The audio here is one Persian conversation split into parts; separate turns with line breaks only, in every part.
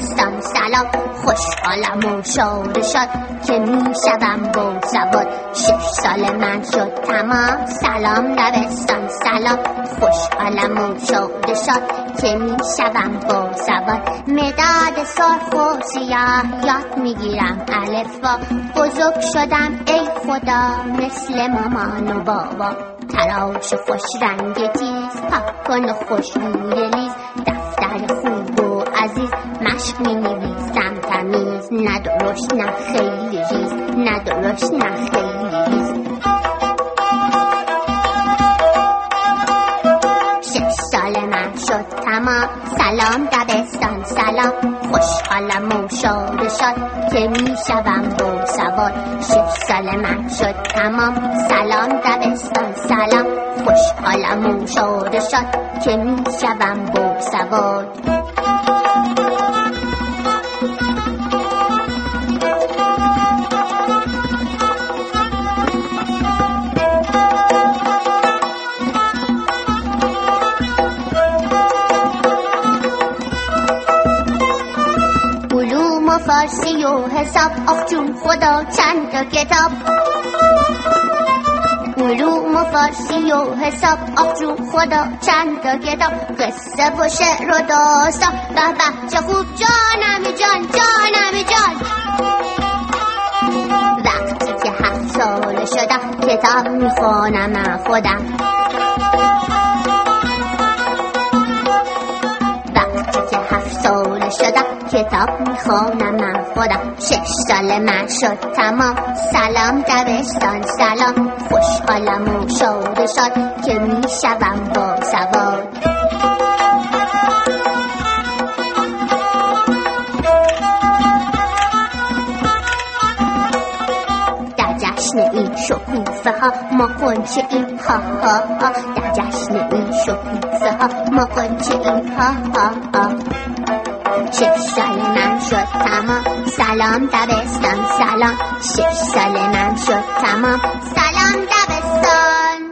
دبستان سلام، خوشحالم و شاد و شاد که میشوم با سواد. 6 سال من شد تمام، سلام دبستان سلام، خوشحالم و شاد و شاد که میشوم با سواد. مداد سرخ و سیاه یاد میگیرم الفبا، بزرگ شدم ای خدا مثل مامان و بابا. تراش خوش رنگ تیز، پاک کن و خوشبوی لیز، دفتر خوب و عزیز، مشق می نویسم تمیز، نه درشت نه خیلی ریز، نه درشت نه خیلی ریز. 6 سال من شد تمام، سلام دبستان سلام، خوشحالم و شاد و شاد که میشوم با سواد. 6 سال من شد تمام، سلام دبستان سلام، خوشحالم و شاد و شاد که میشوم با سواد. علوم و فارسی و حساب، آخ جون خدا چند تا کتاب. علوم و فارسی و حساب، آخ جون خدا چند تا کتاب. قصه و شعر و داستان، به به چه خوب جانم جان جانم جان. وقتی که 7 ساله شدم کتاب میخوانم خودم. وقتی که 7 ساله شدم کتاب میخوانم خودم. 6 سال من شد تمام، سلام دبستان سلام، خوشحالم و شاد و شاد که میشوم با سواد. در جشن این شکوفه ها ما قنچه این ها ها ها، در جشن این شکوفه ها ما قنچه این ها ها ها. 6 سال من شد تمام، سلام دبستان سلام، 6 سال من شد تمام، سلام دبستان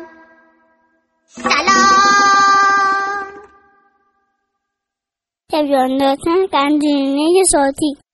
سلام.
تبیان داشتن قندیلینه صوتی.